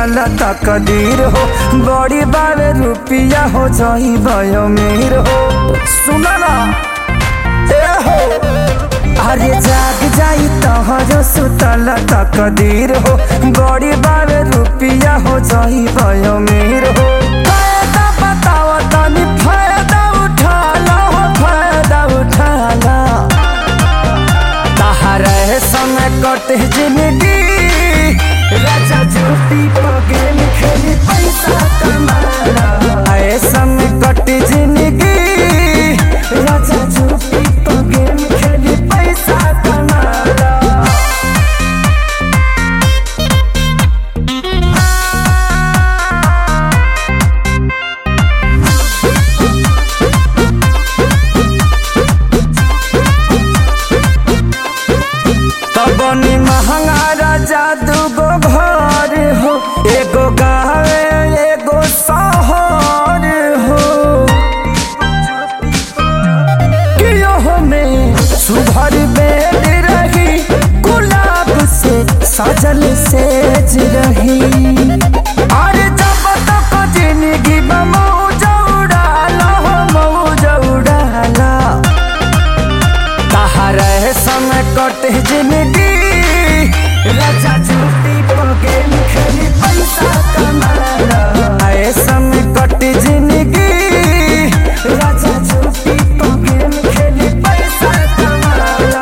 सुतल तकदीर हो बड़ी बावे रुपिया हो जाई भयो मेर हो सुना ना ए हो अरे जाग जाई तहरो सुतल तकदीर हो बड़ी बावे रुपिया हो जाई भयो मेर हो फायदा बताओ तनी फायदा उठा लो फायदा उठा लो तहरे समय कटे जिंदगी राजा झूठी गेम खेली पैसा कमाला ऐसा में कटे जिंदगी राजा झूठी गेम खेली पैसा कमाला तबनी महंगा राजा दूगो घर हो एगो गाँव एगो शहर हो कियो में सुभर बेड रही गुलाब से सजल सेज रही अरे जब तक जिंदगी में मौज उड़ाला मौज उड़ाला तहरे समय कटे जिंदगी राजा झूठी गेम खेली पैसा कमाला ऐसा में कटे जिंदगी राजा झूठी गेम खेली पैसा कमाला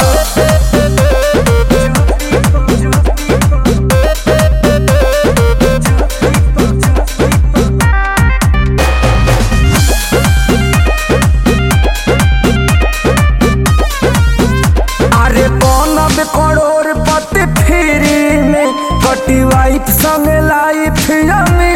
अरे बनब करोड़पति फ्री में कटी वाइफ संग लाइफ